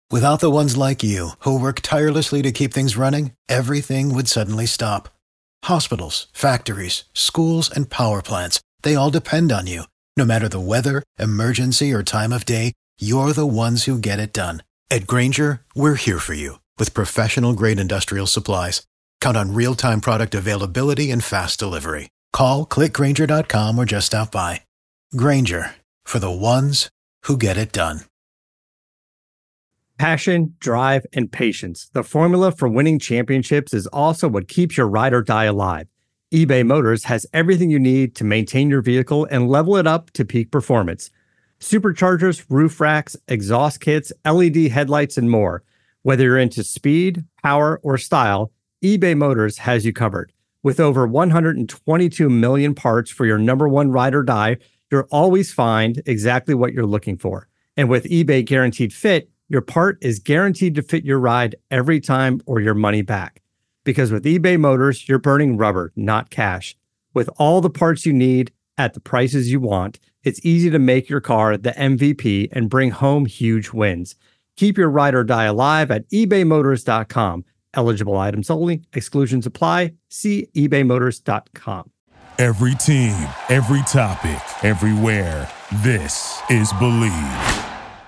Without the ones like you, who work tirelessly to keep things running, everything would suddenly stop. Hospitals, factories, schools, and power plants, they all depend on you. No matter the weather, emergency, or time of day, you're the ones who get it done. At Grainger, we're here for you with professional-grade industrial supplies. Count on real-time product availability and fast delivery. Call, clickgrainger.com, or just stop by. Grainger, for the ones who get it done. Passion, drive, and patience. The formula for winning championships is also what keeps your ride or die alive. eBay Motors has everything you need to maintain your vehicle and level it up to peak performance. Superchargers, roof racks, exhaust kits, LED headlights, and more. Whether you're into speed, power, or style, eBay Motors has you covered. With over 122 million parts for your number one ride or die, you'll always find exactly what you're looking for. And with eBay Guaranteed Fit, your part is guaranteed to fit your ride every time or your money back. Because with eBay Motors, you're burning rubber, not cash. With all the parts you need at the prices you want, it's easy to make your car the MVP and bring home huge wins. Keep your ride or die alive at ebaymotors.com. Eligible items only. Exclusions apply. See ebaymotors.com. Every team, every topic, everywhere. This is Believe.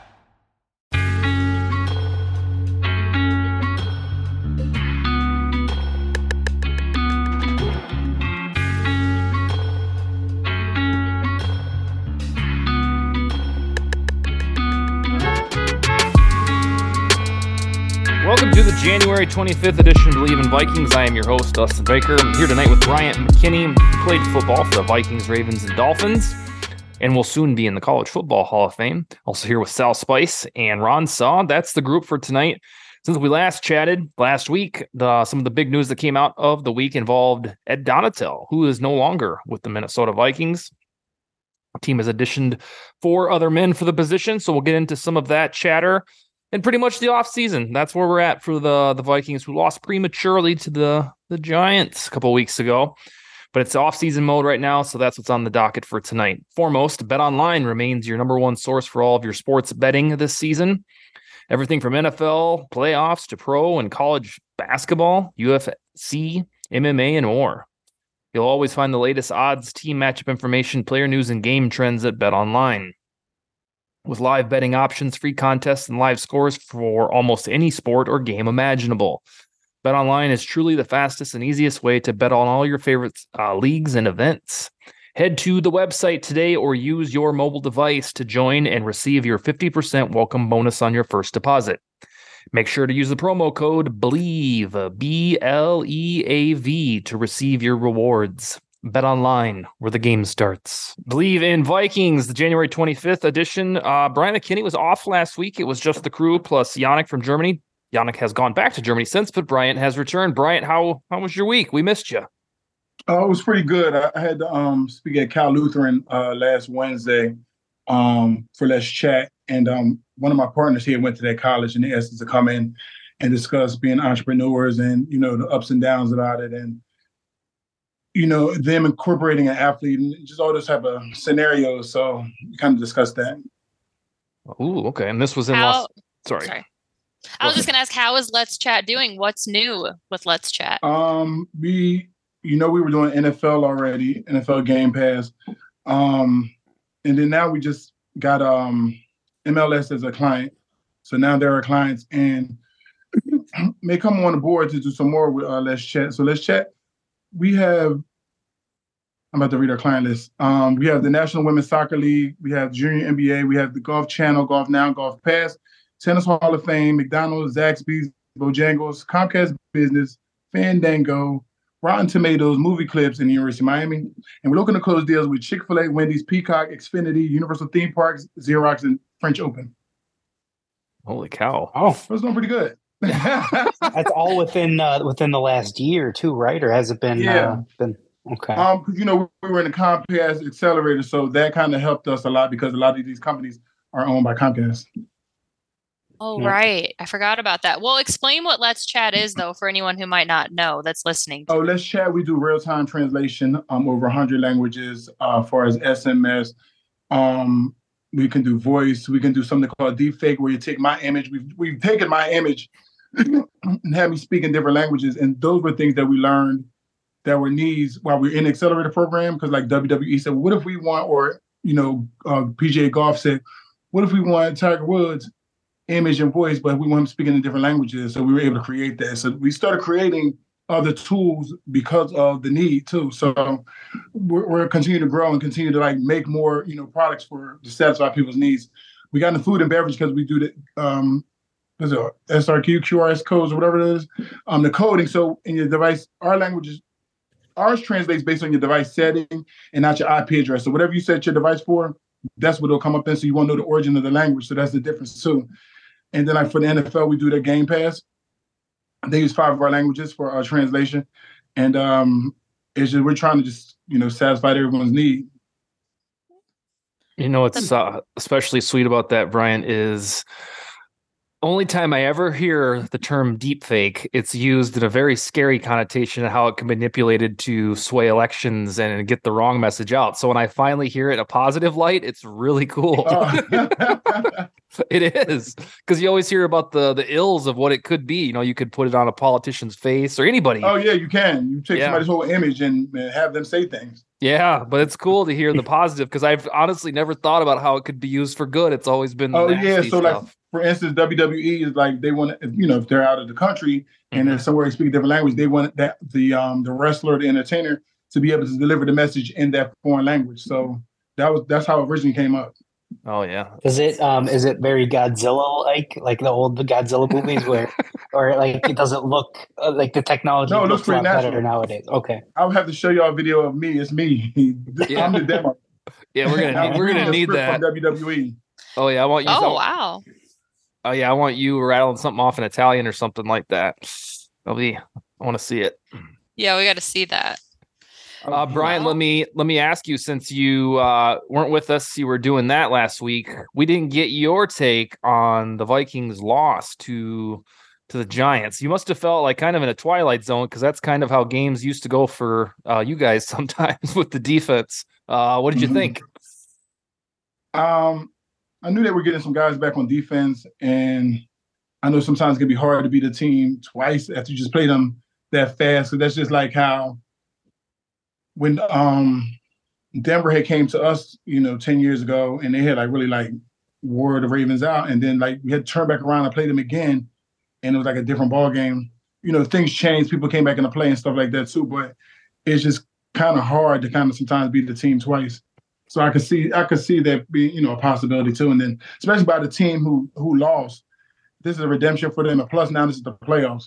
Welcome to the January 25th edition of Believe in Vikings. I am your host, Dustin Baker. I'm here tonight with Bryant McKinney, who played football for the Vikings, Ravens, and Dolphins, and will soon be in the College Football Hall of Fame. Also here with Sal Spice and Ron Saw. That's the group for tonight. Since we last chatted last week, some of the big news that came out of the week involved Ed Donatel, who is no longer with the Minnesota Vikings. The team has auditioned 4 other men for the position, so we'll get into some of that chatter. And pretty much the offseason. That's where we're at for the Vikings, who lost prematurely to the Giants a couple of weeks ago. But it's offseason mode right now, so that's what's on the docket for tonight. Foremost, BetOnline remains your number one source for all of your sports betting this season. Everything from NFL, playoffs, to pro and college basketball, UFC, MMA, and more. You'll always find the latest odds, team matchup information, player news, and game trends at BetOnline. With live betting options, free contests, and live scores for almost any sport or game imaginable. BetOnline is truly the fastest and easiest way to bet on all your favorite leagues and events. Head to the website today or use your mobile device to join and receive your 50% welcome bonus on your first deposit. Make sure to use the promo code BLEAV, BLEAV, to receive your rewards. Bet online, where the game starts. Believe in Vikings, the January 25th edition. Brian McKinney was off last week. It was just the crew plus Yannick from Germany. Yannick has gone back to Germany since, but Bryant has returned. Bryant, how was your week? We missed you. It was pretty good. I had to speak at Cal Lutheran last Wednesday for Let's Chat. And one of my partners here went to that college, and they asked us to come in and discuss being entrepreneurs and, the ups and downs about it. And them incorporating an athlete and just all this type of scenarios. So we kind of discussed that. Ooh, okay. And this was in Sorry. I was just going to ask, how is Let's Chat doing? What's new with Let's Chat? We were doing NFL already, NFL Game Pass. And then now we just got MLS as a client. So now there are clients and may come on the board to do some more with Let's Chat. So Let's Chat. I'm about to read our client list. We have the National Women's Soccer League. We have Junior NBA. We have the Golf Channel, Golf Now, Golf Pass, Tennis Hall of Fame, McDonald's, Zaxby's, Bojangles, Comcast Business, Fandango, Rotten Tomatoes, Movie Clips, and the University of Miami. And we're looking to close deals with Chick-fil-A, Wendy's, Peacock, Xfinity, Universal Theme Parks, Xerox, and French Open. Holy cow. Oh, that's going pretty good. That's all within the last year too, right? Or has it been? Yeah. Been okay. We were in the Comcast accelerator, so that kind of helped us a lot because a lot of these companies are owned by Comcast. Oh, right. I forgot about that. Well, explain what Let's Chat is, though, for anyone who might not know that's listening. Oh, Let's Chat. We do real-time translation over 100 languages, as far as SMS. We can do voice. We can do something called deepfake, where you take my image. We've taken my image and had me speak in different languages, and those were things that we learned that were needs while we were in the accelerator program. Because like WWE said, what if we want, or PGA Golf said, what if we want Tiger Woods' image and voice, but we want him speaking in different languages? So we were able to create that. So we started creating other tools because of the need too. So we're continuing to grow and continue to like make more, products to satisfy people's needs. We got into food and beverage because we do the SRQ, QRS codes, or whatever it is, the coding. So in your device, ours translates based on your device setting and not your IP address. So whatever you set your device for, that's what it'll come up in. So you won't know the origin of the language. So that's the difference too. And then like for the NFL, we do their Game Pass. They use 5 of our languages for our translation. And it's just, we're trying to just, satisfy everyone's need. What's especially sweet about that, Brian, is only time I ever hear the term deepfake, it's used in a very scary connotation of how it can be manipulated to sway elections and get the wrong message out. So when I finally hear it in a positive light, it's really cool. It is, because you always hear about the ills of what it could be. You could put it on a politician's face or anybody. Oh yeah, you can. You take somebody's whole image and have them say things. Yeah, but it's cool to hear the positive, because I've honestly never thought about how it could be used for good. It's always been so stuff. Like for instance, WWE is like, they want, if they're out of the country and they're somewhere they speak a different language, they want that the wrestler, the entertainer, to be able to deliver the message in that foreign language. So that's how it originally came up. Oh yeah. Is it very Godzilla like the old Godzilla movies or like it doesn't look like the technology? No, it looks pretty natural better nowadays. Okay. I would have to show y'all a video of me. It's me. Yeah. I'm the demo. Yeah, we're gonna need that. From WWE. Oh yeah, I want you. Oh wow. Oh yeah, I want you rattling something off in Italian or something like that. I want to see it. Yeah, we got to see that. Brian, let me ask you, since you weren't with us, you were doing that last week. We didn't get your take on the Vikings' loss to the Giants. You must have felt like kind of in a twilight zone, because that's kind of how games used to go for you guys sometimes with the defense. What did you think? I knew they were getting some guys back on defense, and I know sometimes it can be hard to beat a team twice after you just play them that fast. So that's just like how when Denver had came to us, 10 years ago, and they had like really like wore the Ravens out, and then like we had to turn back around and play them again, and it was like a different ball game. Things changed, people came back into play and stuff like that too, but it's just kind of hard to kind of sometimes beat the team twice. So I could see that being, a possibility too. And then especially by the team who lost, this is a redemption for them. And plus now this is the playoffs.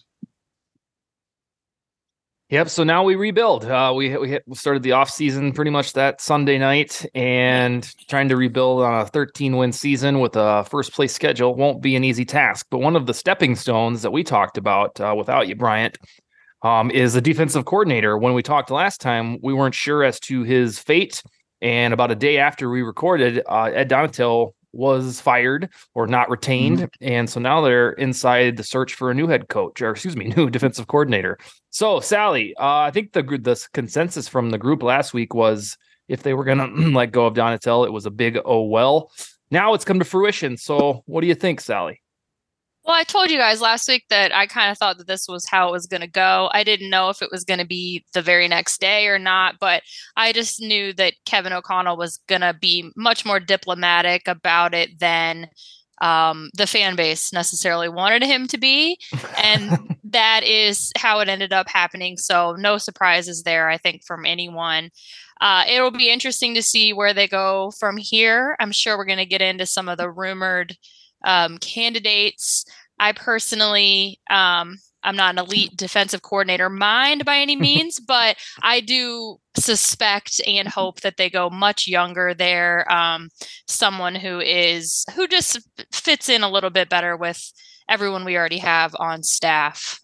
Yep. So now we rebuild. We started the offseason pretty much that Sunday night, and trying to rebuild on a 13-win season with a first-place schedule won't be an easy task. But one of the stepping stones that we talked about without you, Bryant, is the defensive coordinator. When we talked last time, we weren't sure as to his fate. And about a day after we recorded, Ed Donatel was fired or not retained. Mm-hmm. And so now they're inside the search for a new head coach, new defensive coordinator. So, Sally, I think the consensus from the group last week was if they were going to let go of Donatel, it was a big oh well. Now it's come to fruition. So what do you think, Sally? Well, I told you guys last week that I kind of thought that this was how it was going to go. I didn't know if it was going to be the very next day or not, but I just knew that Kevin O'Connell was going to be much more diplomatic about it than the fan base necessarily wanted him to be. And that is how it ended up happening. So no surprises there, I think, from anyone. It'll be interesting to see where they go from here. I'm sure we're going to get into some of the rumored candidates. I personally, I'm not an elite defensive coordinator mind by any means, but I do suspect and hope that they go much younger there. Someone who just fits in a little bit better with everyone we already have on staff.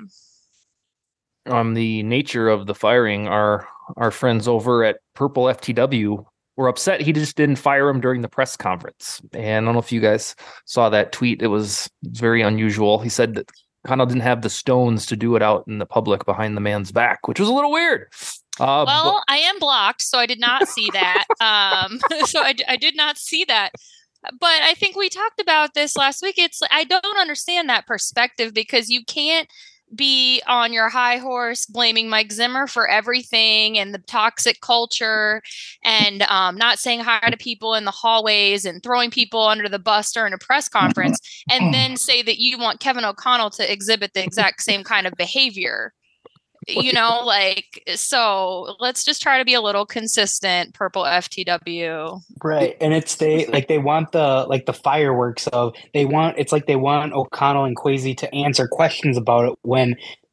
On the nature of the firing, our friends over at Purple FTW were upset he just didn't fire him during the press conference. And I don't know if you guys saw that tweet. It was very unusual. He said that Connell didn't have the stones to do it out in the public behind the man's back, which was a little weird. Well, I am blocked, so I did not see that. So I did not see that. But I think we talked about this last week. I don't understand that perspective, because you can't be on your high horse blaming Mike Zimmer for everything and the toxic culture and not saying hi to people in the hallways and throwing people under the bus during a press conference, and then say that you want Kevin O'Connell to exhibit the exact same kind of behavior. So let's just try to be a little consistent, purple FTW. Right. And they want the fireworks of, they want O'Connell and Kwesi to answer questions about it when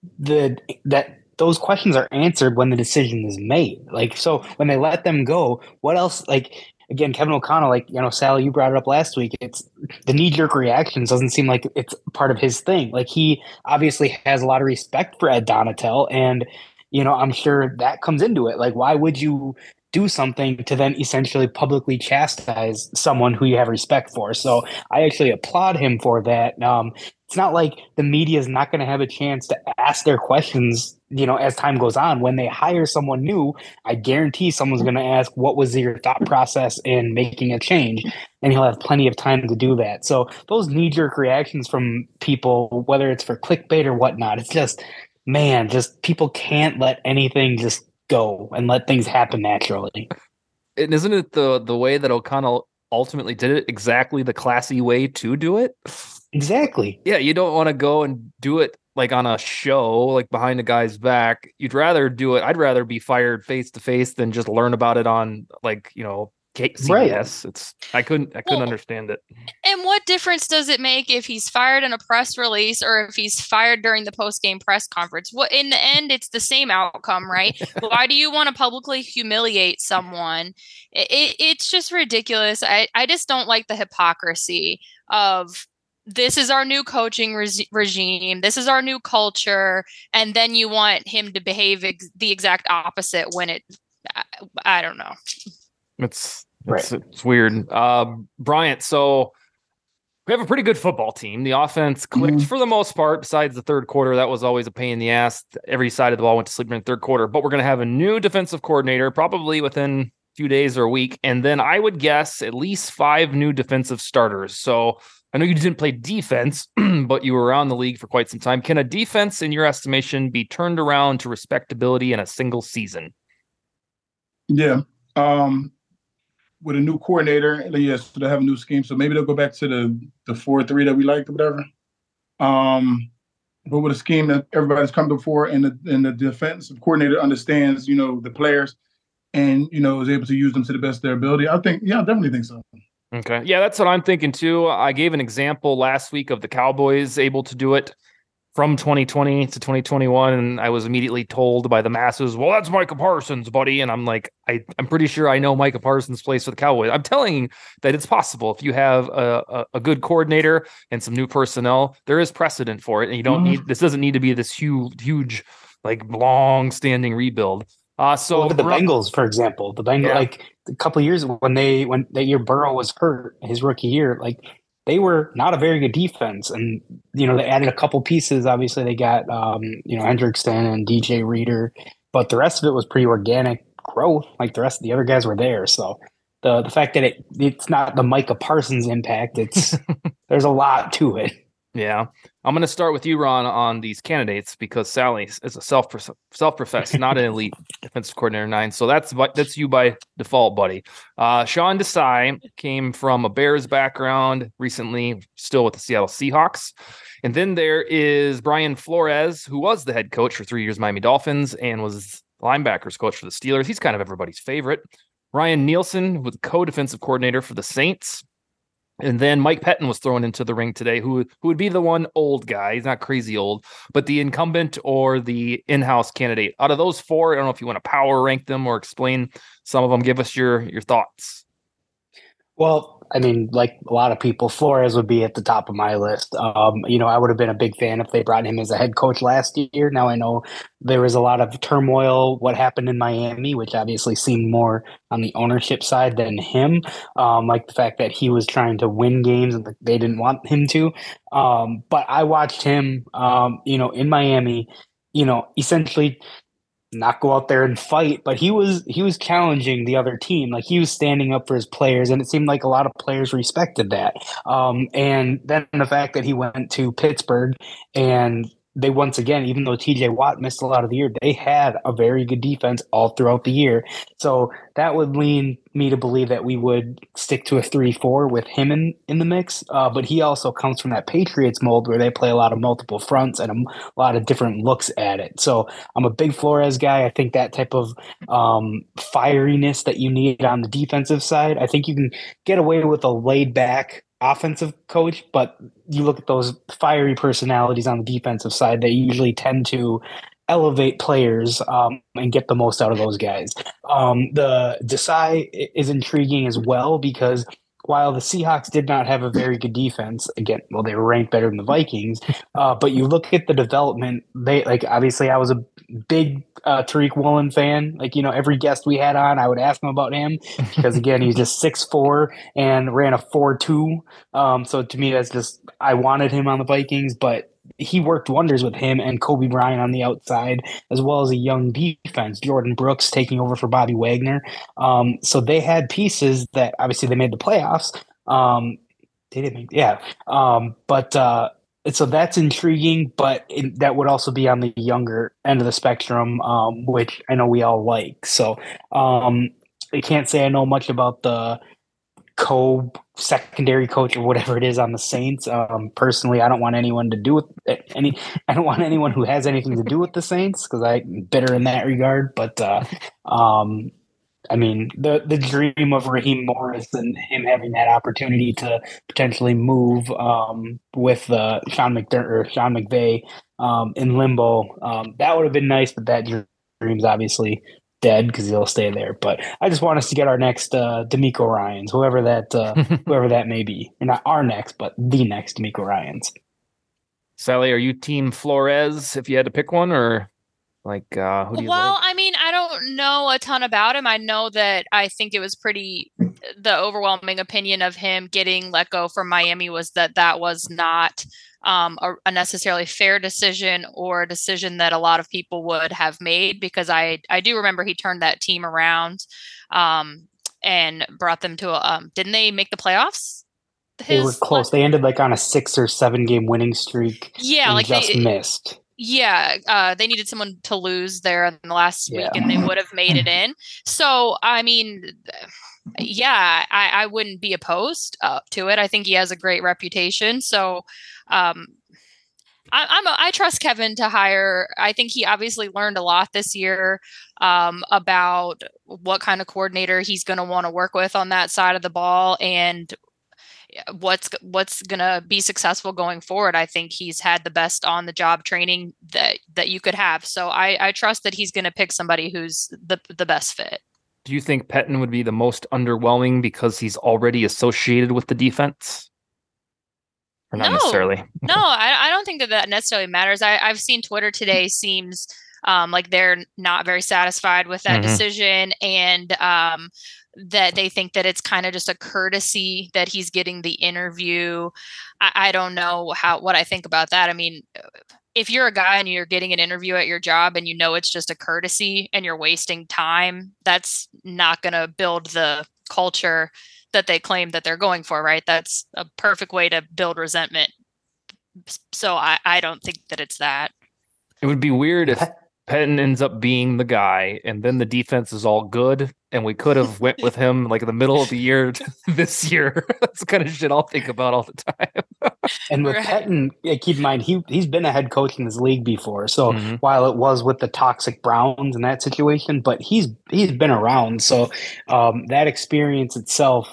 those questions are answered when the decision is made. So when they let them go, what else? Again, Kevin O'Connell, Sally, you brought it up last week. It's the knee-jerk reactions doesn't seem like it's part of his thing. He obviously has a lot of respect for Ed Donatel, and I'm sure that comes into it. Why would you do something to then essentially publicly chastise someone who you have respect for? So I actually applaud him for that. It's not like the media is not going to have a chance to ask their questions, as time goes on. When they hire someone new, I guarantee someone's going to ask, what was your thought process in making a change? And he'll have plenty of time to do that. So those knee-jerk reactions from people, whether it's for clickbait or whatnot, it's just people can't let anything just go and let things happen naturally. And isn't it the way that O'Connell ultimately did it exactly the classy way to do it? Exactly. Yeah, you don't want to go and do it on a show, behind a guy's back. You'd rather do it. I'd rather be fired face to face than just learn about it on CBS. Right. I couldn't understand it. And what difference does it make if he's fired in a press release or if he's fired during the post-game press conference? In the end, it's the same outcome, right? Why do you want to publicly humiliate someone? It's just ridiculous. I just don't like the hypocrisy of, this is our new coaching regime, this is our new culture, and then you want him to behave the exact opposite when I don't know. It's weird. Bryant, so we have a pretty good football team. The offense clicked for the most part, besides the third quarter. That was always a pain in the ass. Every side of the ball went to sleep in the third quarter. But we're going to have a new defensive coordinator probably within a few days or a week. And then I would guess at least 5 new defensive starters. So I know you didn't play defense, but you were around the league for quite some time. Can a defense, in your estimation, be turned around to respectability in a single season? Yeah. With a new coordinator, yes, they have a new scheme. So maybe they'll go back to the 4-3 that we liked or whatever. But with a scheme that everybody's come before, and the defensive coordinator understands, the players, and, is able to use them to the best of their ability. I definitely think so. Okay. Yeah, that's what I'm thinking too. I gave an example last week of the Cowboys able to do it from 2020 to 2021, and I was immediately told by the masses, well, that's Micah Parsons, buddy. And I'm like, I'm pretty sure I know Micah Parsons plays for the Cowboys. I'm telling you that it's possible. If you have a good coordinator and some new personnel, there is precedent for it. And you don't this doesn't need to be this huge, long-standing rebuild. So look at the Bengals, for example. The Bengals, a couple of years when that year Burrow was hurt, his rookie year, they were not a very good defense, and they added a couple pieces. Obviously, they got Hendrickson and DJ Reader, but the rest of it was pretty organic growth. The rest of the other guys were there. So the fact that it's not the Micah Parsons impact, it's there's a lot to it. Yeah. I'm going to start with you, Ron, on these candidates, because Sally is a self-professed, not an elite defensive coordinator 9. So that's you by default, buddy. Sean Desai came from a Bears background recently, still with the Seattle Seahawks. And then there is Brian Flores, who was the head coach for 3 years, Miami Dolphins, and was linebackers coach for the Steelers. He's kind of everybody's favorite. Ryan Nielsen was co-defensive coordinator for the Saints. And then Mike Pettin was thrown into the ring today, who would be the one old guy. He's not crazy old, but the incumbent or the in-house candidate. Out of those 4, I don't know if you want to power rank them or explain some of them. Give us your thoughts. Well, I mean, like a lot of people, Flores would be at the top of my list. I would have been a big fan if they brought him as a head coach last year. Now I know there was a lot of turmoil, what happened in Miami, which obviously seemed more on the ownership side than him. Like the fact that he was trying to win games and they didn't want him to. But I watched him, in Miami, essentially not go out there and fight, but he was challenging the other team. Like, he was standing up for his players, and it seemed like a lot of players respected that. And then the fact that he went to Pittsburgh, and they, once again, even though TJ Watt missed a lot of the year, they had a very good defense all throughout the year. So that would lean me to believe that we would stick to a 3-4 with him in the mix. But he also comes from that Patriots mold where they play a lot of multiple fronts and a lot of different looks at it. So I'm a big Flores guy. I think that type of fieriness that you need on the defensive side, I think you can get away with a laid back offensive coach, but you look at those fiery personalities on the defensive side, they usually tend to elevate players and get the most out of those guys. The Desai is intriguing as well because while the Seahawks did not have a very good defense, again, well, they were ranked better than the Vikings, but you look at the development, they, like, obviously I was a big Tariq Woolen fan. Like, every guest we had on, I would ask him about him because, again, he's just 6'4" and ran a 4.2. So to me, that's just, I wanted him on the Vikings, but he worked wonders with him and Kobe Bryant on the outside, as well as a young defense, Jordan Brooks taking over for Bobby Wagner. So they had pieces that obviously they made the playoffs. They didn't make, yeah. So that's intriguing, but that would also be on the younger end of the spectrum, which I know we all like. So I can't say I know much about the secondary coach or whatever it is on the Saints. Personally, I don't want anyone to do with I don't want anyone who has anything to do with the Saints because I'm bitter in that regard. But I mean, the dream of Raheem Morris and him having that opportunity to potentially move with Sean McVay in limbo, that would have been nice. But that dream's obviously dead because he'll stay there. But I just want us to get our next D'Amico Ryans, whoever that may be. Or not our next, but the next D'Amico Ryans. Sally, are you team Flores if you had to pick one, or who do you like? I mean, I don't know a ton about him. I know that I think it was the overwhelming opinion of him getting let go from Miami was that was not a necessarily fair decision or a decision that a lot of people would have made, because I do remember he turned that team around and brought them to didn't they make the playoffs? They were close. They ended on a 6 or 7 game winning streak. Yeah, they missed. Yeah, they needed someone to lose there in the last week, and they would have made it in. So, I mean, yeah, I wouldn't be opposed to it. I think he has a great reputation. So, I trust Kevin to hire. I think he obviously learned a lot this year about what kind of coordinator he's going to want to work with on that side of the ball and what's going to be successful going forward. I think he's had the best on the job training that you could have. So I trust that he's going to pick somebody who's the best fit. Do you think Pettine would be the most underwhelming because he's already associated with the defense? Or not necessarily? No, I don't think that necessarily matters. I've seen Twitter today seems like they're not very satisfied with that decision, and that they think that it's kind of just a courtesy that he's getting the interview. I don't know what I think about that. I mean, if you're a guy and you're getting an interview at your job and you know it's just a courtesy and you're wasting time, that's not going to build the culture that they claim that they're going for, right? That's a perfect way to build resentment. So I don't think that it's that. It would be weird if Pettine ends up being the guy and then the defense is all good and we could have went with him in the middle of the year this year. That's the kind of shit I'll think about all the time. And with Pettine, keep in mind, he's been a head coach in this league before. So while it was with the toxic Browns in that situation, but he's been around. So that experience itself,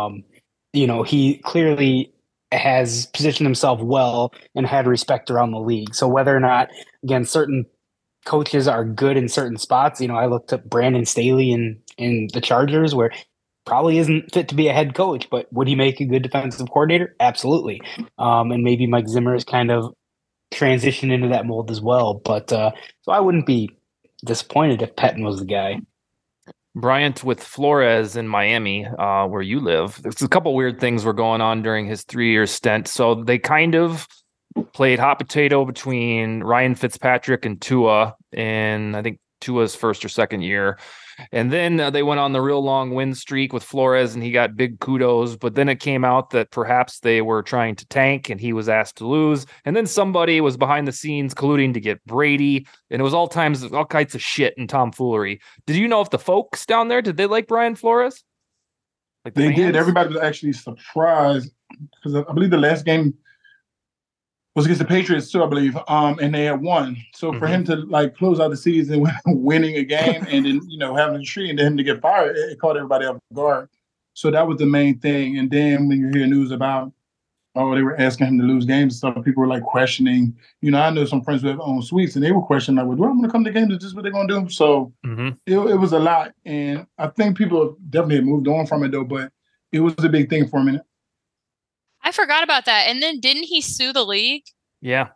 he clearly has positioned himself well and had respect around the league. So whether or not, again, certain coaches are good in certain spots. I looked at Brandon Staley in the Chargers, where probably isn't fit to be a head coach, but would he make a good defensive coordinator? Absolutely. And maybe Mike Zimmer is kind of transitioned into that mold as well. But so I wouldn't be disappointed if Pettine was the guy. Bryant, with Flores in Miami, where you live, there's a couple weird things were going on during his 3-year stint. So they kind of played hot potato between Ryan Fitzpatrick and Tua in, I think, Tua's first or second year. And then they went on the real long win streak with Flores, and he got big kudos. But then it came out that perhaps they were trying to tank, and he was asked to lose. And then somebody was behind the scenes colluding to get Brady, and it was all kinds of shit and tomfoolery. Did you know if the folks down there, did they like Brian Flores? Like they did. Everybody was actually surprised because I believe the last game was against the Patriots too, I believe, and they had won. So for him to like close out the season winning a game and then having a tree and then him to get fired, it caught everybody off guard. So that was the main thing. And then when you hear news about they were asking him to lose games and stuff, people were like questioning. I know some friends who have owned suites and they were questioning like, "Well, do I want to come to games? Is this what they're going to do?" So it was a lot, and I think people definitely have moved on from it though. But it was a big thing for a minute. I forgot about that. And then didn't he sue the league? Yeah.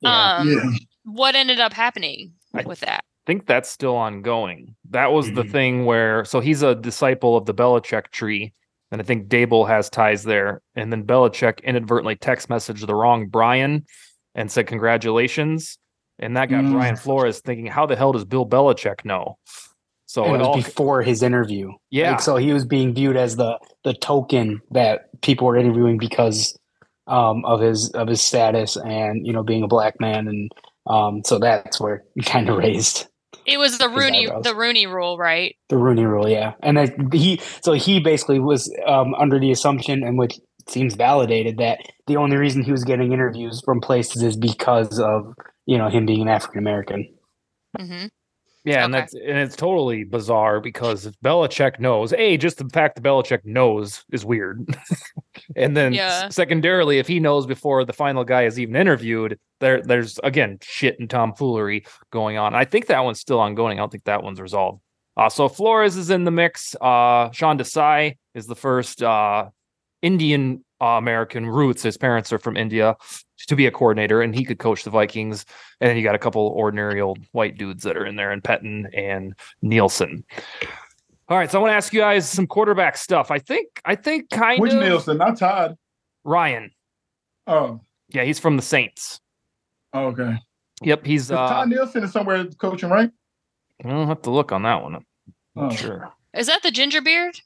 What ended up happening with that? I think that's still ongoing. That was the thing where, so he's a disciple of the Belichick tree, and I think Dable has ties there. And then Belichick inadvertently text messaged the wrong Brian and said congratulations. And that got Brian Flores thinking, how the hell does Bill Belichick know? So it was before his interview. Yeah. So he was being viewed as the token that people were interviewing because of his status and being a black man, and so that's where he kind of raised. It was the Rooney Rule, right? The Rooney Rule, yeah. And he basically was under the assumption, and which seems validated, that the only reason he was getting interviews from places is because of him being an African American. Mm-hmm. Yeah, okay. And it's totally bizarre because if Belichick knows, just the fact that Belichick knows is weird. And then secondarily, if he knows before the final guy is even interviewed, there's again shit and tomfoolery going on. I think that one's still ongoing. I don't think that one's resolved. So Flores is in the mix. Sean Desai is the first Indian American roots. His parents are from India, to be a coordinator, and he could coach the Vikings. And then you got a couple ordinary old white dudes that are in there, and Pettin and Nielsen. All right, so I want to ask you guys some quarterback stuff. I think kind Which of. Which Nielsen? Not Todd. Ryan. Oh. Yeah, he's from the Saints. Oh, okay. Yep, he's. Todd Nielsen is somewhere coaching, right? I'll have to look on that one. I'm not sure. Is that the ginger beard?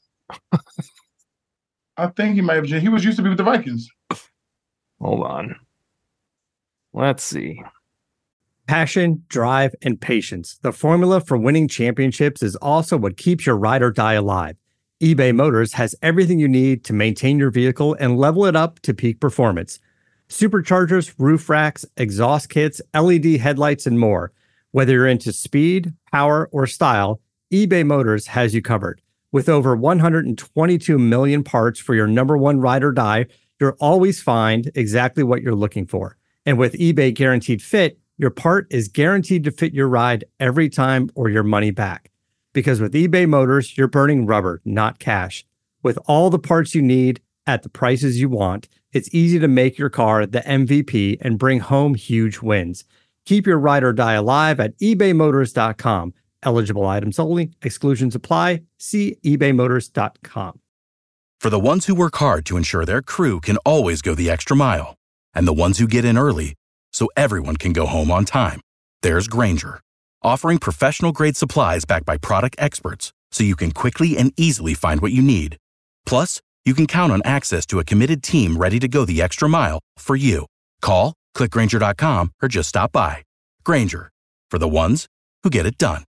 I think he might have. He was used to be with the Vikings. Hold on. Let's see. Passion, drive, and patience. The formula for winning championships is also what keeps your ride or die alive. eBay Motors has everything you need to maintain your vehicle and level it up to peak performance. Superchargers, roof racks, exhaust kits, LED headlights, and more. Whether you're into speed, power, or style, eBay Motors has you covered. With over 122 million parts for your number one ride or die, you'll always find exactly what you're looking for. And with eBay Guaranteed Fit, your part is guaranteed to fit your ride every time or your money back. Because with eBay Motors, you're burning rubber, not cash. With all the parts you need at the prices you want, it's easy to make your car the MVP and bring home huge wins. Keep your ride or die alive at ebaymotors.com. Eligible items only. Exclusions apply. See ebaymotors.com. For the ones who work hard to ensure their crew can always go the extra mile, and the ones who get in early so everyone can go home on time, there's Grainger, offering professional-grade supplies backed by product experts so you can quickly and easily find what you need. Plus, you can count on access to a committed team ready to go the extra mile for you. Call, click Grainger.com, or just stop by. Grainger, for the ones who get it done.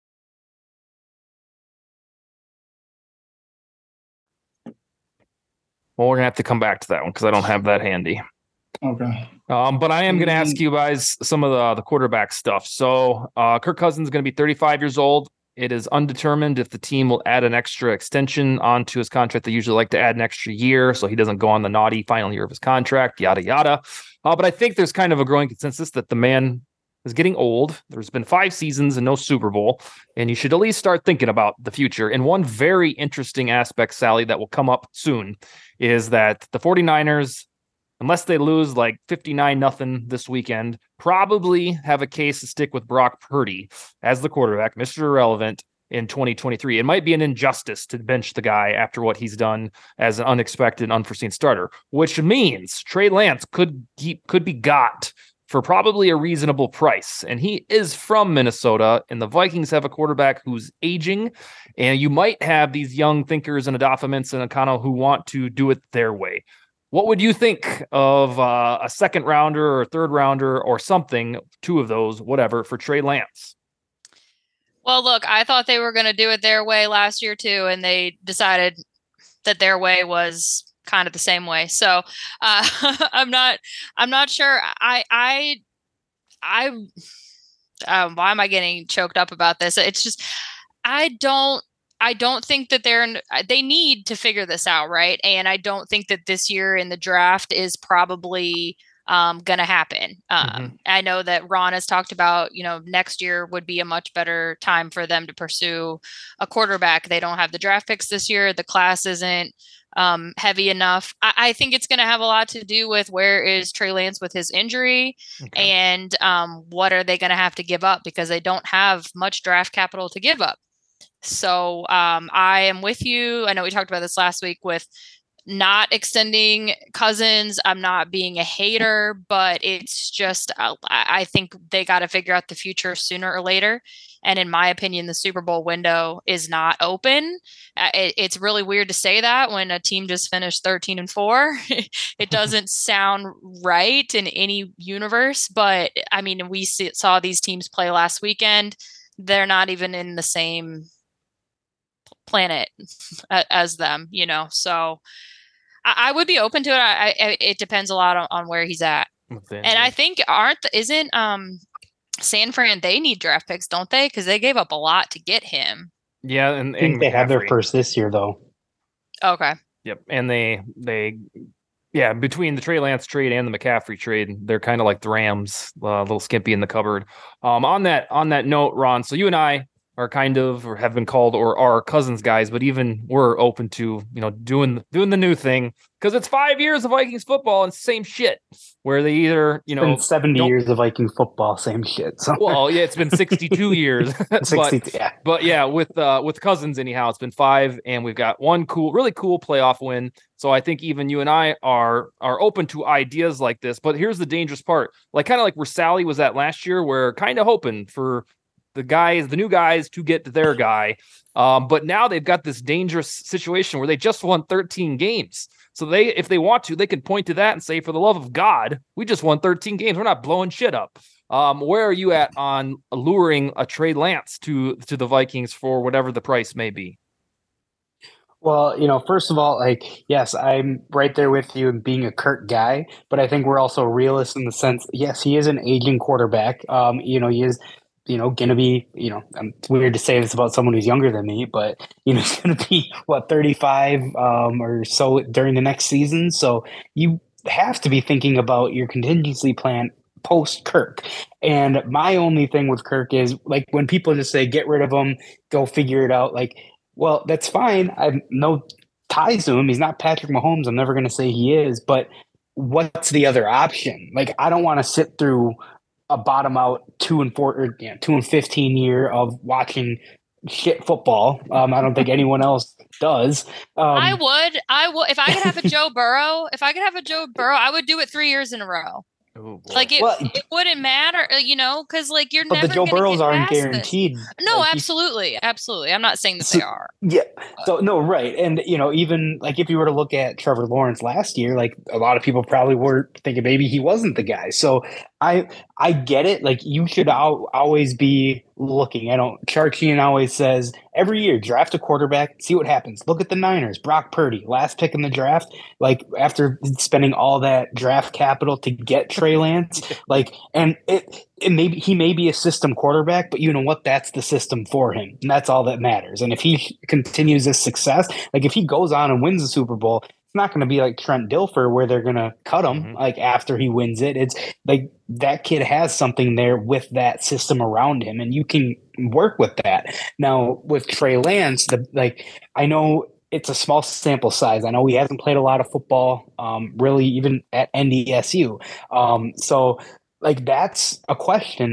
Well, we're going to have to come back to that one because I don't have that handy. Okay. But I am going to ask you guys some of the quarterback stuff. So Kirk Cousins is going to be 35 years old. It is undetermined if the team will add an extra extension onto his contract. They usually like to add an extra year so he doesn't go on the naughty final year of his contract, yada, yada. But I think there's kind of a growing consensus that the man is getting old. There's been 5 seasons and no Super Bowl, and you should at least start thinking about the future. And one very interesting aspect, Sally, that will come up soon is that the 49ers, unless they lose like 59-0 this weekend, probably have a case to stick with Brock Purdy as the quarterback, Mr. Irrelevant, in 2023. It might be an injustice to bench the guy after what he's done as an unexpected, unforeseen starter, which means Trey Lance could be got for probably a reasonable price. And he is from Minnesota, and the Vikings have a quarterback who's aging, and you might have these young thinkers in Adolphus and O'Connell who want to do it their way. What would you think of a second rounder or a third rounder or something, two of those, whatever, for Trey Lance? Well, look, I thought they were going to do it their way last year too, and they decided that their way was kind of the same way. So I'm not sure. Why am I getting choked up about this? It's just I don't think that they need to figure this out, right? And I don't think that this year in the draft is probably going to happen. I know that Ron has talked about, next year would be a much better time for them to pursue a quarterback. They don't have the draft picks this year. The class isn't heavy enough. I think it's going to have a lot to do with where is Trey Lance with his injury, and what are they going to have to give up, because they don't have much draft capital to give up. So I am with you. I know we talked about this last week with not extending Cousins. I'm not being a hater, but it's just, I think they got to figure out the future sooner or later. And in my opinion, the Super Bowl window is not open. It's really weird to say that when a team just finished 13-4. It doesn't sound right in any universe, but I mean, we saw these teams play last weekend. They're not even in the same planet as them, so I would be open to it. It depends a lot on where he's at. And I think isn't San Fran, they need draft picks, don't they? Because they gave up a lot to get him. Yeah, and I think they have their first this year though. Okay. Yep. And they between the Trey Lance trade and the McCaffrey trade, they're kind of like the Rams, a little skimpy in the cupboard. On that note, Ron, so you and I are kind of, or have been called, or are Cousins guys, but even we're open to, doing the new thing, because it's 5 years of Vikings football and same shit, where they either, been 70 years of Viking football, same shit. So. Well, yeah, it's been 62 years. 62, yeah. But yeah, with Cousins anyhow, it's been 5, and we've got one really cool playoff win. So I think even you and I are open to ideas like this. But here's the dangerous part, kind of like where Sally was at last year, where kind of hoping for the new guys to get to their guy. But now they've got this dangerous situation where they just won 13 games. So if they want to, they can point to that and say, for the love of God, we just won 13 games. We're not blowing shit up. Where are you at on alluring a Trey Lance to the Vikings for whatever the price may be? Well, first of all, yes, I'm right there with you in being a Kirk guy, but I think we're also realists in the sense, yes, he is an aging quarterback. He is, going to be, it's weird to say this about someone who's younger than me, but, he's going to be, 35 or so during the next season. So you have to be thinking about your contingency plan post Kirk. And my only thing with Kirk is, when people just say, get rid of him, go figure it out. Well, that's fine. I have no ties to him. He's not Patrick Mahomes. I'm never going to say he is, but what's the other option? I don't want to sit through a bottom out 2-4 or 2-15 year of watching shit football. I don't think anyone else does. I would if I could have a Joe Burrow. I would do it 3 years in a row. Oh, it wouldn't matter, because you're never. But the Joe Burrows aren't guaranteed. This. No, absolutely. I'm not saying that they are. Yeah. So no, right, and even if you were to look at Trevor Lawrence last year, a lot of people probably were thinking maybe he wasn't the guy. So I get it. You should always be looking. I know Charchian always says every year draft a quarterback, see what happens. Look at the Niners, Brock Purdy, last pick in the draft. After spending all that draft capital to get Trey Lance, and he may be a system quarterback, but you know what? That's the system for him, and that's all that matters. And if he continues this success, if he goes on and wins the Super Bowl, it's not going to be like Trent Dilfer where they're going to cut him after he wins it. It's that kid has something there with that system around him, and you can work with that. Now with Trey Lance, I know it's a small sample size. I know he hasn't played a lot of football, really, even at NDSU. So that's a question.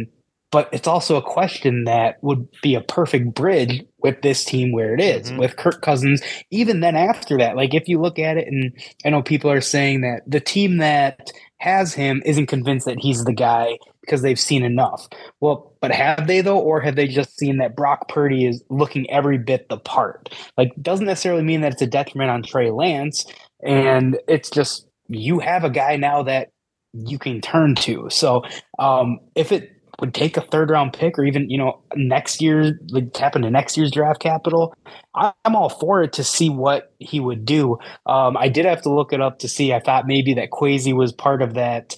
But it's also a question that would be a perfect bridge with this team where it is, with Kirk Cousins. Even then after that, like if you look at it, and I know people are saying that the team that has him isn't convinced that he's the guy because they've seen enough. Well, but have they though? Or have they just seen that Brock Purdy is looking every bit the part? Like, doesn't necessarily mean that it's a detriment on Trey Lance. And it's just, you have a guy now that you can turn to. So if it would take a third round pick or even, next year, like tap into next year's draft capital, I'm all for it to see what he would do. I did have to look it up to see. I thought maybe that Kwesi was part of that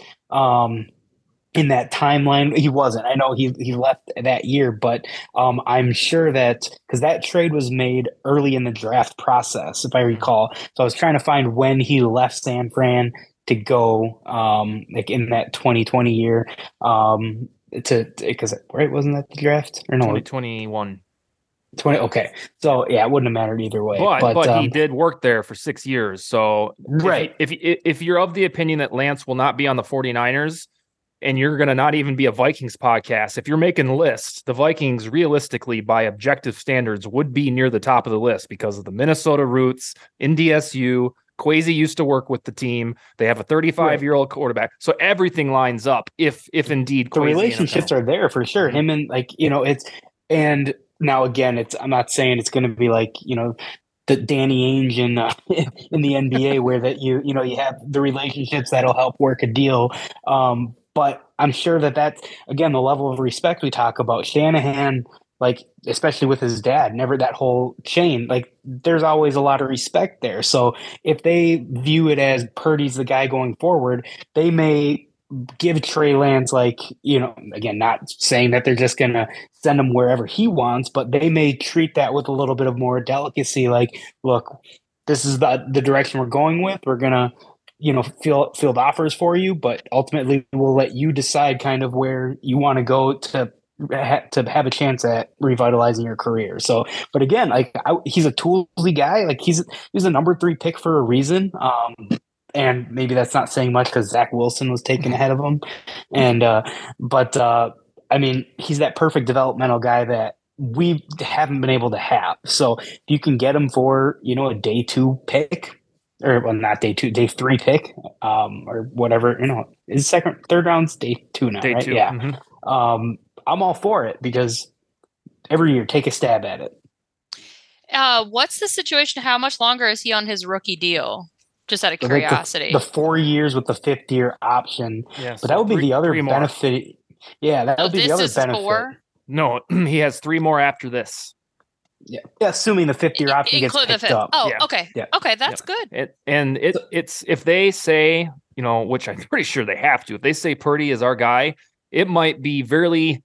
in that timeline. He wasn't. I know he left that year, but I'm sure that because that trade was made early in the draft process, if I recall. So I was trying to find when he left San Fran to go like in that 2020 year. Because right, wasn't that the draft or no? 2021. 20. Okay, so yeah, it wouldn't have mattered either way. But he did work there for 6 years. So right, if you're of the opinion that Lance will not be on the 49ers, and you're going to not even be a Vikings podcast, if you're making lists, the Vikings realistically, by objective standards, would be near the top of the list because of the Minnesota roots, NDSU. Kwesi used to work with the team. They have a 35-year-old quarterback. So everything lines up if indeed the Kwesi relationships are there for sure. Him and it's, and now again, I'm not saying it's going to be like, the Danny Ainge in the NBA where that you have the relationships that'll help work a deal. But I'm sure that's, again, the level of respect we talk about. Shanahan, like, especially with his dad, never that whole chain, like there's always a lot of respect there. So if they view it as Purdy's the guy going forward, they may give Trey Lance, like, again, not saying that they're just going to send him wherever he wants, but they may treat that with a little bit of more delicacy. Like, look, this is the direction we're going with. We're going to, field offers for you, but ultimately we'll let you decide kind of where you want to go to have a chance at revitalizing your career. So, but again, like he's a toolsy guy. Like he's a number 3 pick for a reason. And maybe that's not saying much because Zach Wilson was taken ahead of him. And, I mean, he's that perfect developmental guy that we haven't been able to have. So if you can get him for, a day 2 pick, or well, not day 2, day 3 pick, or whatever, is third round's day 2 now, day right? 2. Yeah. Mm-hmm. I'm all for it because every year, take a stab at it. What's the situation? How much longer is he on his rookie deal? Just out of curiosity. The 4 years with the 5th year option. Yeah, but that would be the other benefit. Yeah, that would be the other benefit. 4? No, he has 3 more after this. Yeah, assuming the 5th year option gets picked up. Oh, yeah. okay. Yeah. Okay, that's good. It's if they say, which I'm pretty sure they have to, if they say Purdy is our guy, it might be very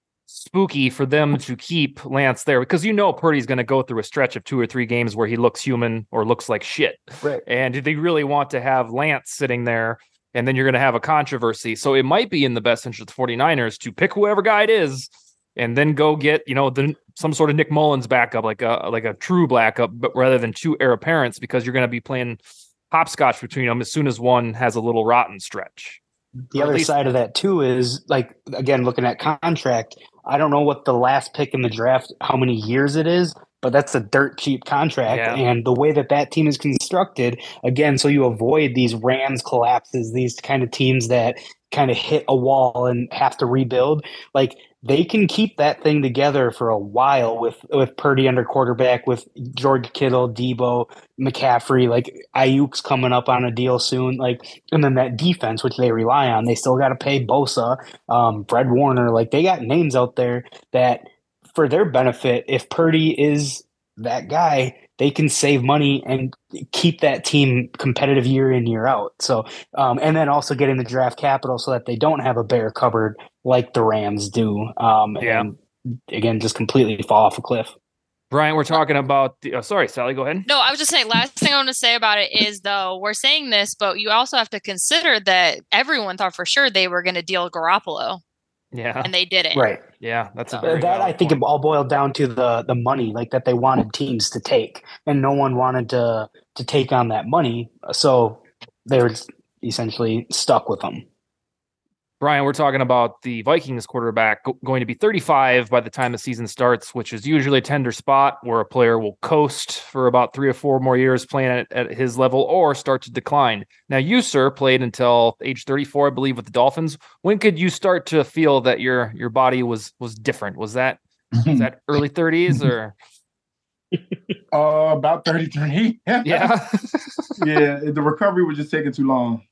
spooky for them to keep Lance there because Purdy's going to go through a stretch of 2 or 3 games where he looks human or looks like shit. Right. And they really want to have Lance sitting there, and then you're going to have a controversy. So it might be in the best interest of the 49ers to pick whoever guy it is and then go get, some sort of Nick Mullins backup, like a true backup, but rather than 2 heir apparents, because you're going to be playing hopscotch between them as soon as one has a little rotten stretch. The other side of that too is, like, again, looking at contract, I don't know what the last pick in the draft, how many years it is, but that's a dirt cheap contract. Yeah. And the way that team is constructed, again, so you avoid these Rams collapses, these kind of teams that kind of hit a wall and have to rebuild, like they can keep that thing together for a while with Purdy under quarterback, with George Kittle, Debo, McCaffrey, like Ayuk's coming up on a deal soon, like, and then that defense, which they rely on, they still got to pay Bosa, Fred Warner, like they got names out there that for their benefit, if Purdy is that guy, they can save money and keep that team competitive year in, year out. So, and then also getting the draft capital so that they don't have a bare cupboard like the Rams do. And again, just completely fall off a cliff. Brian, we're talking about sorry, Sally, go ahead. No, I was just saying, last thing I want to say about it is, though, we're saying this, but you also have to consider that everyone thought for sure they were going to deal Garoppolo. Yeah. And they didn't. Right. Yeah, that's I think it all boiled down to the money, like that they wanted teams to take, and no one wanted to take on that money, so they were essentially stuck with them. Brian, we're talking about the Vikings quarterback going to be 35 by the time the season starts, which is usually a tender spot where a player will coast for about 3 or 4 more years playing at his level or start to decline. Now, you, sir, played until age 34, I believe, with the Dolphins. When could you start to feel that your body was different? Was that early 30s or? About 33. Yeah. Yeah, the recovery was just taking too long.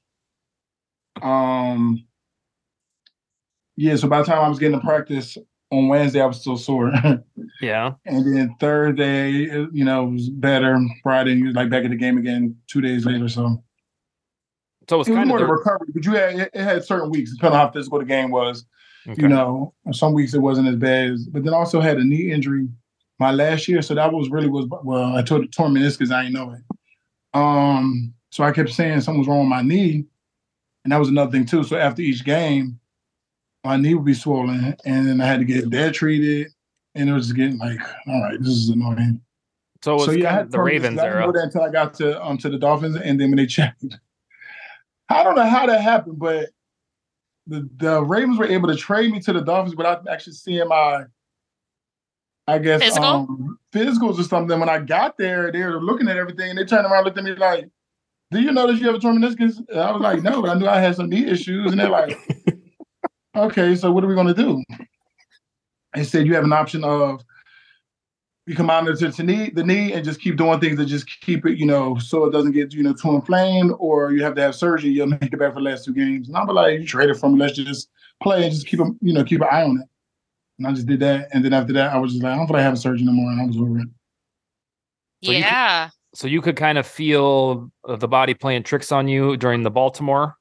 Yeah, so by the time I was getting to practice on Wednesday, I was still sore. Yeah. And then Thursday, it was better. Friday, you was like back at the game again 2 days later. So it was kind of more the recovery, but it had certain weeks, depending on how physical the game was. Okay. Some weeks it wasn't as bad, but then also had a knee injury my last year. So that I tore meniscus, I didn't know it. So I kept saying something was wrong with my knee. And that was another thing too. So after each game, my knee would be swollen, and then I had to get that treated, and it was just getting like, all right, this is annoying. So it was I had the Ravens era. I didn't know that until I got to the Dolphins, and then when they checked, I don't know how that happened, but the Ravens were able to trade me to the Dolphins without actually seeing my, I guess, physicals or something. When I got there, they were looking at everything, and they turned around and looked at me like, "Do you notice you have a torn meniscus?" And I was like, "No, but I knew I had some knee issues," and they're like, okay, so what are we going to do? They said you have an option of you can monitor the knee and just keep doing things that just keep it, so it doesn't get, too inflamed, or you have to have surgery. You'll make it back for the last 2 games. And I'm like, you trade it from me. Let's just play and just keep an eye on it. And I just did that. And then after that, I was just like, I don't feel like having surgery no more. And I was over it. Yeah. So you could kind of feel the body playing tricks on you during the Baltimore.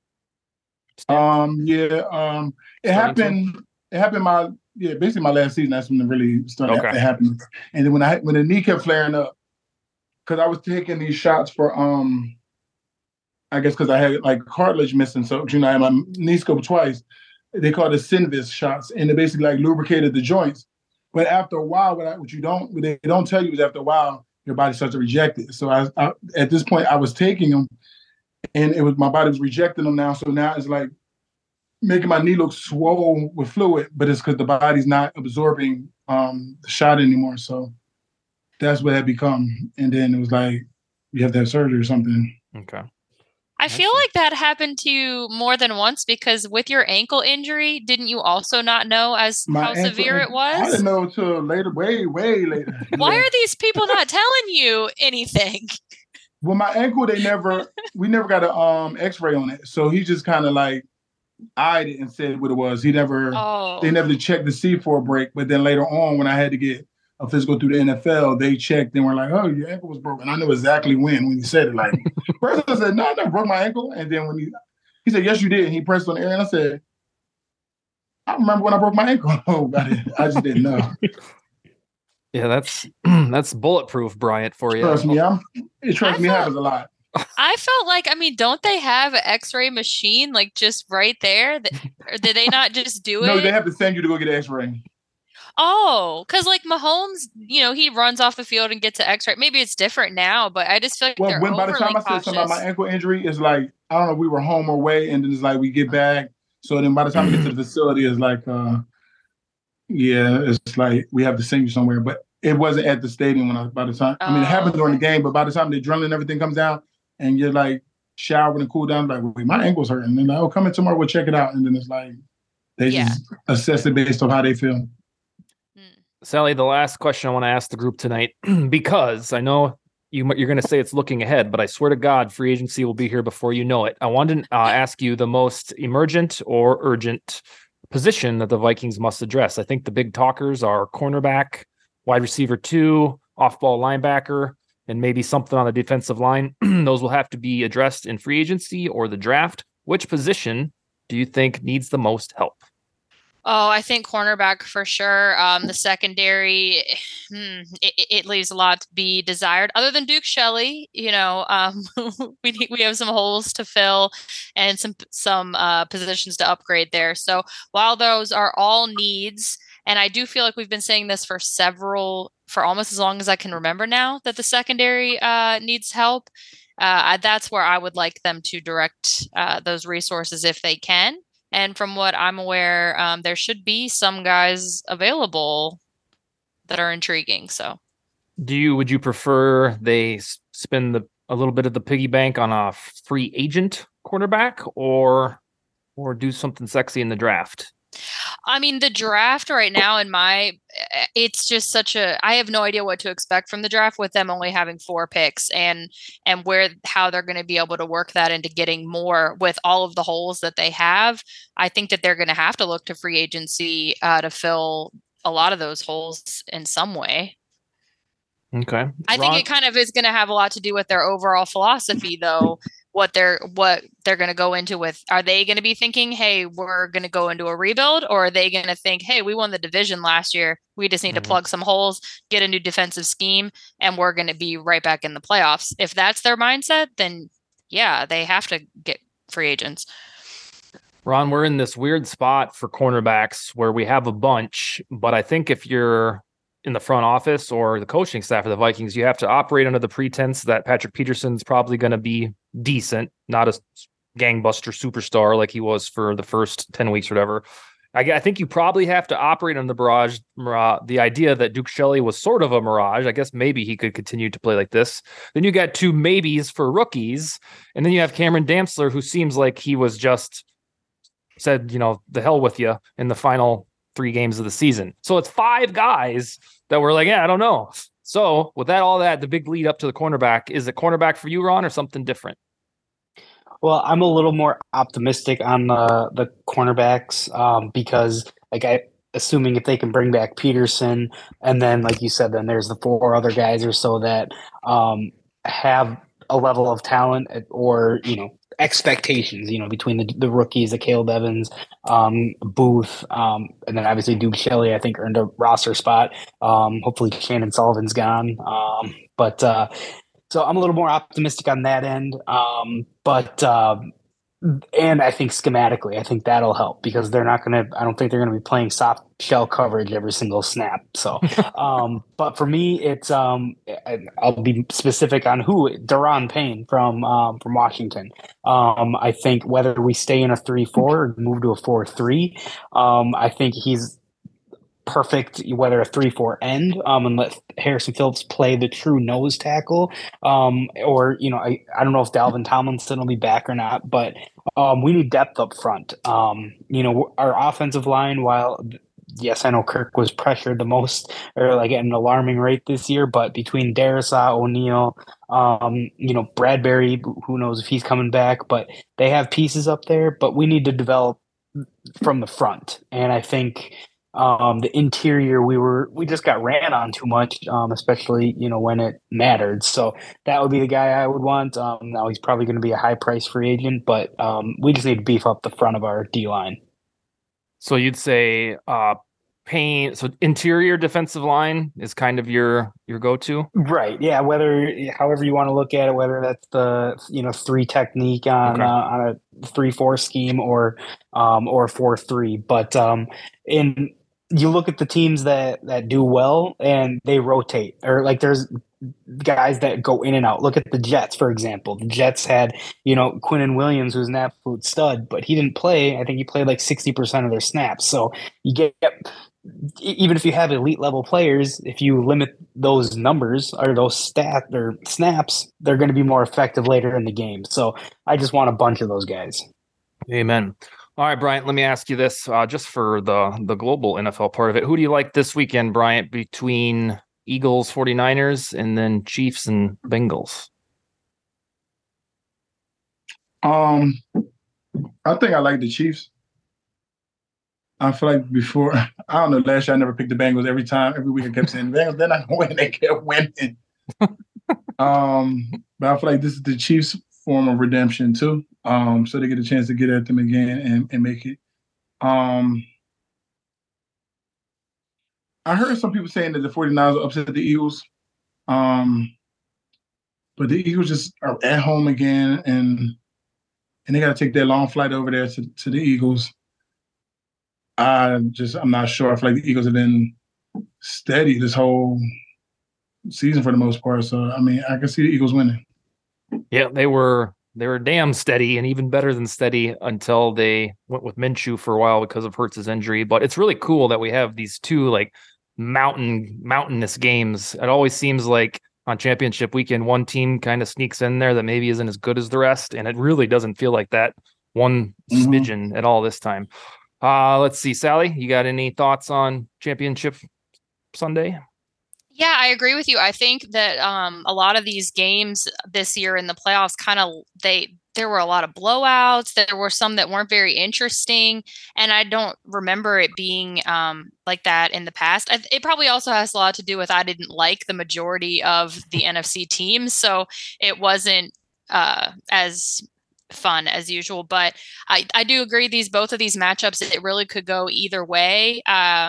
It happened. It happened basically my last season. That's when it really started happening. And then when the knee kept flaring up, because I was taking these shots for I guess because I had like cartilage missing, so I had my knee scoped twice. They call it Synvis shots, and they basically like lubricated the joints. But after a while, what they don't tell you is after a while your body starts to reject it. So I at this point I was taking them. And my body was rejecting them now. So now it's like making my knee look swollen with fluid, but it's because the body's not absorbing the shot anymore. So that's what it had become. And then it was like, you have to have surgery or something. Okay. I feel like that happened to you more than once, because with your ankle injury, didn't you also not know how severe it was? I didn't know until later, way later. Why are these people not telling you anything? Well, my ankle, we never got an X-ray on it. So he just kind of like eyed it and said what it was. They never checked to see for a break. But then later on, when I had to get a physical through the NFL, they checked and were like, "Oh, your ankle was broken." I knew exactly when he said it. Like, first I said, "No, I never broke my ankle." And then when he said, "Yes, you did," and he pressed on the area, and I said, "I remember when I broke my ankle." I just didn't know. Yeah, that's bulletproof, Bryant, for you. Trust me, it happens a lot. I felt like, don't they have an X-ray machine like just right there? Or did they not just do it? No, they have to send you to go get an X-ray. Oh, because like Mahomes, he runs off the field and gets an X-ray. Maybe it's different now, but I just feel like they're by the time I said something about my ankle injury, it's like, I don't know, we were home or away, and then it's like we get back. So then by the time we get to the facility, it's like, it's like we have to send you somewhere. But it wasn't at the stadium it happened during the game, but by the time the adrenaline and everything comes down and you're like showering and cool down, like, wait, my ankle's hurting. And then like, come in tomorrow, we'll check it out. And then it's like, they just assess it based on how they feel. Sally, the last question I want to ask the group tonight, because I know you're going to say it's looking ahead, but I swear to God, free agency will be here before you know it. I wanted to ask you the most emergent or urgent position that the Vikings must address. I think the big talkers are cornerback, wide receiver 2, off-ball linebacker, and maybe something on the defensive line. Those will have to be addressed in free agency or the draft. Which position do you think needs the most help? Oh, I think cornerback for sure. The secondary, it leaves a lot to be desired. Other than Duke Shelley, we have some holes to fill and some positions to upgrade there. So while those are all needs, and I do feel like we've been saying this for almost as long as I can remember now, that the secondary needs help. That's where I would like them to direct those resources if they can. And from what I'm aware, there should be some guys available that are intriguing. So, would you prefer they spend a little bit of the piggy bank on a free agent quarterback, or do something sexy in the draft? I mean, the draft right now it's just I have no idea what to expect from the draft with them only having 4 picks and how they're going to be able to work that into getting more with all of the holes that they have. I think that they're going to have to look to free agency to fill a lot of those holes in some way. Okay. I think it kind of is going to have a lot to do with their overall philosophy, though. What they're going to go into with, are they going to be thinking, hey, we're going to go into a rebuild, or are they going to think, hey, we won the division last year, we just need to plug some holes, get a new defensive scheme, and we're going to be right back in the playoffs? If that's their mindset, then yeah, they have to get free agents. Ron, we're in this weird spot for cornerbacks where we have a bunch, but I think if you're in the front office or the coaching staff of the Vikings, you have to operate under the pretense that Patrick Peterson's probably going to be decent, not a gangbuster superstar like he was for the first 10 weeks or whatever. I think you probably have to operate on the idea that Duke Shelley was sort of a mirage. I guess maybe he could continue to play like this. Then you got 2 maybes for rookies. And then you have Cameron Dantzler, who seems like he was just said, the hell with you in the final 3 games of the season. So it's 5 guys that were like, yeah, I don't know. So with all that, the big lead up to the cornerback, is it cornerback for you, Ron, or something different? Well, I'm a little more optimistic on the cornerbacks because, assuming if they can bring back Peterson, and then, like you said, then there's the 4 other guys or so that have a level of talent or, expectations, between the rookies, the Caleb Evans, Booth, and then obviously Duke Shelley, I think, earned a roster spot. Hopefully Shannon Sullivan's gone. So I'm a little more optimistic on that end. And I think schematically, I think that'll help because I don't think they're going to be playing soft shell coverage every single snap. So, but for me, it's, I'll be specific on Daron Payne from Washington. I think whether we stay in a 3-4 or move to a 4-3, I think he's perfect, whether a 3-4 end, and let Harrison Phillips play the true nose tackle, or I don't know if Dalvin Tomlinson will be back or not, but we need depth up front. Our offensive line, while yes, I know Kirk was pressured the most, or like at an alarming rate this year, but between Darrisaw, O'Neal, Bradbury, who knows if he's coming back, but they have pieces up there, but we need to develop from the front, and I think. The interior, we just got ran on too much, especially, when it mattered. So that would be the guy I would want. Now he's probably going to be a high price free agent, but we just need to beef up the front of our D line. So you'd say Payne, so interior defensive line is kind of your go-to? Right. Yeah. However you want to look at it, whether that's the, 3 technique on a 3-4 scheme or 4-3, but, you look at the teams that do well and they rotate, or like there's guys that go in and out. Look at the Jets, for example. The Jets had, Quinnen Williams, who's an absolute stud, but he didn't play. I think he played like 60% of their snaps. So you get, even if you have elite level players, if you limit those numbers or those stats or snaps, they're going to be more effective later in the game. So I just want a bunch of those guys. Amen. All right, Bryant, let me ask you this, just for the global NFL part of it. Who do you like this weekend, Bryant, between Eagles, 49ers, and then Chiefs and Bengals? I think I like the Chiefs. I feel like before, I don't know, last year I never picked the Bengals. Every week I kept saying, Bengals, they're not going to win. They kept winning. But I feel like this is the Chiefs' form of redemption too. So they get a chance to get at them again and make it. I heard some people saying that the 49ers will upset the Eagles. But the Eagles just are at home again, and they got to take that long flight over there to the Eagles. I'm not sure. I feel like the Eagles have been steady this whole season for the most part. So, I mean, I can see the Eagles winning. Yeah, they were they were damn steady and even better than steady until they went with Minshew for a while because of Hurts's injury. But it's really cool that we have these two like mountainous games. It always seems like on championship weekend, one team kind of sneaks in there that maybe isn't as good as the rest. And it really doesn't feel like that one smidgen at all this time. Let's see, Sally, you got any thoughts on championship Sunday? Yeah, I agree with you. I think that a lot of these games this year in the playoffs there were a lot of blowouts. There were some that weren't very interesting, and I don't remember it being like that in the past. It probably also has a lot to do with I didn't like the majority of the NFC teams, so it wasn't as fun as usual. But I do agree both of these matchups, it really could go either way.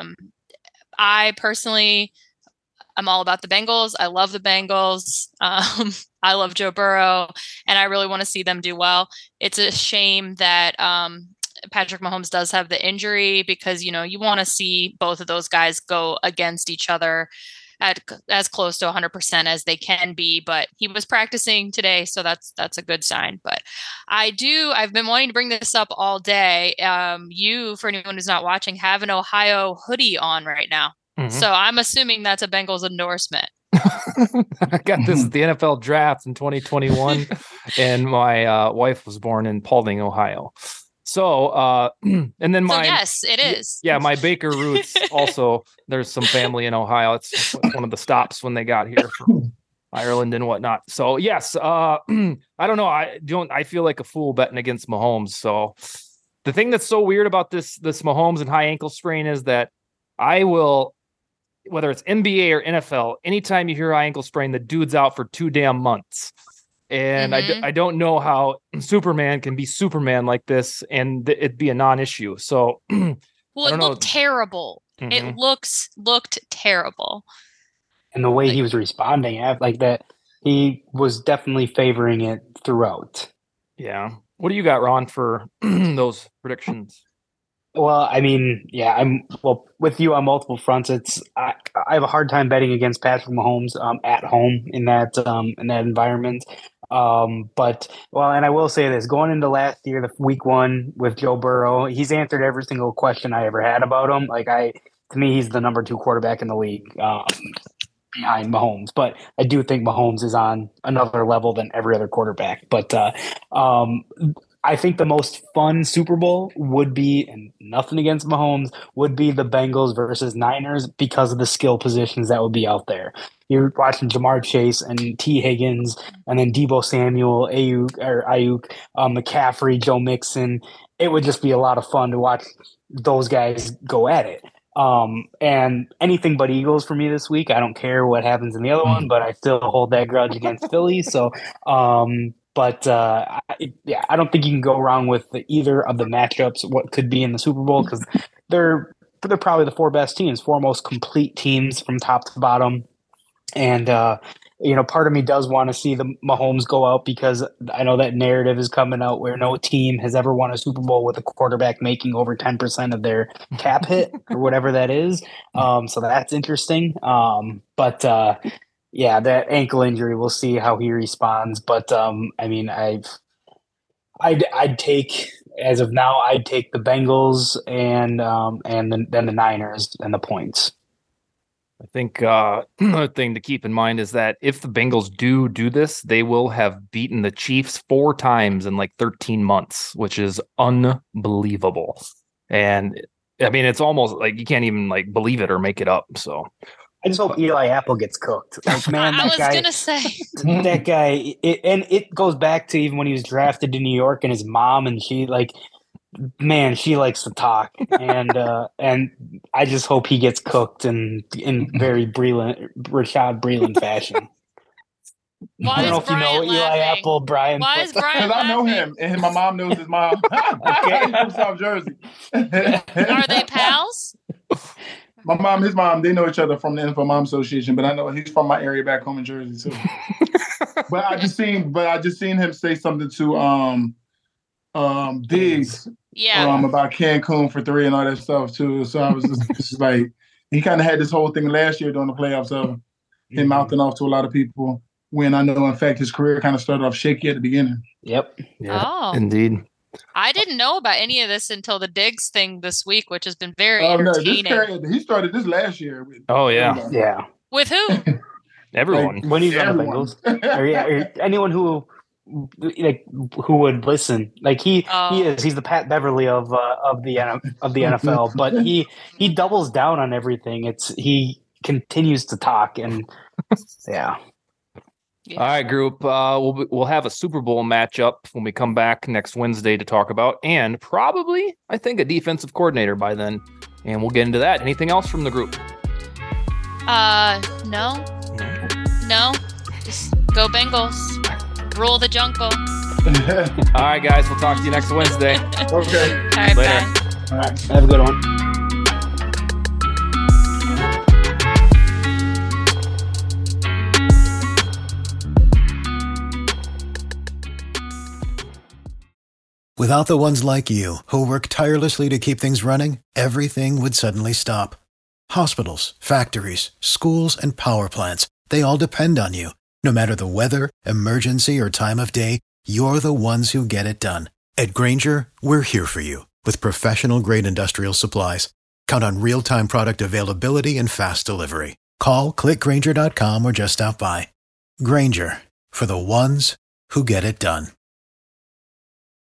I personally, I'm all about the Bengals. I love the Bengals. I love Joe Burrow, and I really want to see them do well. It's a shame that Patrick Mahomes does have the injury because, you want to see both of those guys go against each other at as close to 100% as they can be. But he was practicing today, so that's a good sign. But I've been wanting to bring this up all day. You, for anyone who's not watching, have an Ohio hoodie on right now. So I'm assuming that's a Bengals endorsement. I got this at the NFL draft in 2021, and my wife was born in Paulding, Ohio. So, and then yes, it is. Yeah, my Baker roots also. There's some family in Ohio. It's one of the stops when they got here from Ireland and whatnot. So yes, I don't know. I feel like a fool betting against Mahomes. So the thing that's so weird about this Mahomes and high ankle sprain is that I will. Whether it's NBA or NFL, anytime you hear high ankle sprain, the dude's out for 2 damn months. And I don't know how Superman can be Superman like this and it'd be a non-issue. So, well, it looked terrible. It looked terrible. And the way he was responding, like that, he was definitely favoring it throughout. Yeah. What do you got, Ron, for those predictions? Well, I mean, yeah, with you on multiple fronts. I have a hard time betting against Patrick Mahomes at home in that environment. But and I will say this: going into last year, the week 1 with Joe Burrow, he's answered every single question I ever had about him. To me, he's the number 2 quarterback in the league behind Mahomes. But I do think Mahomes is on another level than every other quarterback. But I think the most fun Super Bowl would be, and nothing against Mahomes, would be the Bengals versus Niners because of the skill positions that would be out there. You're watching Jamar Chase and T. Higgins, and then Deebo Samuel, Ayuk, McCaffrey, Joe Mixon. It would just be a lot of fun to watch those guys go at it. And anything but Eagles for me this week. I don't care what happens in the other one, but I still hold that grudge against Philly. So, But I don't think you can go wrong with either of the matchups. What could be in the Super Bowl because they're probably the 4 best teams, 4 most complete teams from top to bottom. And part of me does want to see the Mahomes go out because I know that narrative is coming out where no team has ever won a Super Bowl with a quarterback making over 10% of their cap hit or whatever that is. So that's interesting. Yeah, that ankle injury, we'll see how he responds. But I mean, I'd take, as of now, I'd take the Bengals and then the Niners and the points. I think another thing to keep in mind is that if the Bengals do this, they will have beaten the Chiefs 4 times in like 13 months, which is unbelievable. And I mean, it's almost like you can't even like believe it or make it up. So I just hope Eli Apple gets cooked. Like, man, I was gonna say that guy. It goes back to even when he was drafted to New York and his mom, and she she likes to talk, and I just hope he gets cooked in very Rashad Breeland fashion. I don't know if you know Eli Apple, Brian. Why is Brian Because I know him, and my mom knows his mom. He's from South Jersey. Are they pals? His mom, they know each other from the NFL Mom Association, but I know he's from my area back home in Jersey too. But I just seen him say something to Diggs, about Cancun for 3 and all that stuff too. So I was just like, he kind of had this whole thing last year during the playoffs of him mouthing off to a lot of people. when I know, in fact, his career kind of started off shaky at the beginning. Yep. Yeah, Oh. indeed. I didn't know about any of this until the Diggs thing this week, which has been very No, entertaining. he started this last year. Oh, yeah. everybody. Yeah. With who? Everyone. When he's on the Everyone. Bengals, or anyone who would listen, like he's the Pat Beverly of the NFL, but he doubles down on everything. He continues to talk, and yeah. All right, group. We'll have a Super Bowl matchup when we come back next Wednesday to talk about, and probably, I think, a defensive coordinator by then. And we'll get into that. Anything else from the group? No. Just go Bengals. Rule the jungle. All right, guys. We'll talk to you next Wednesday. Okay. All right, Later. bye. All right. Have a good one. Without the ones like you, who work tirelessly to keep things running, everything would suddenly stop. Hospitals, factories, schools, and power plants, they all depend on you. No matter the weather, emergency, or time of day, you're the ones who get it done. At Grainger, we're here for you with professional-grade industrial supplies. Count on real-time product availability and fast delivery. Call, click Grainger.com, or just stop by. Grainger, for the ones who get it done.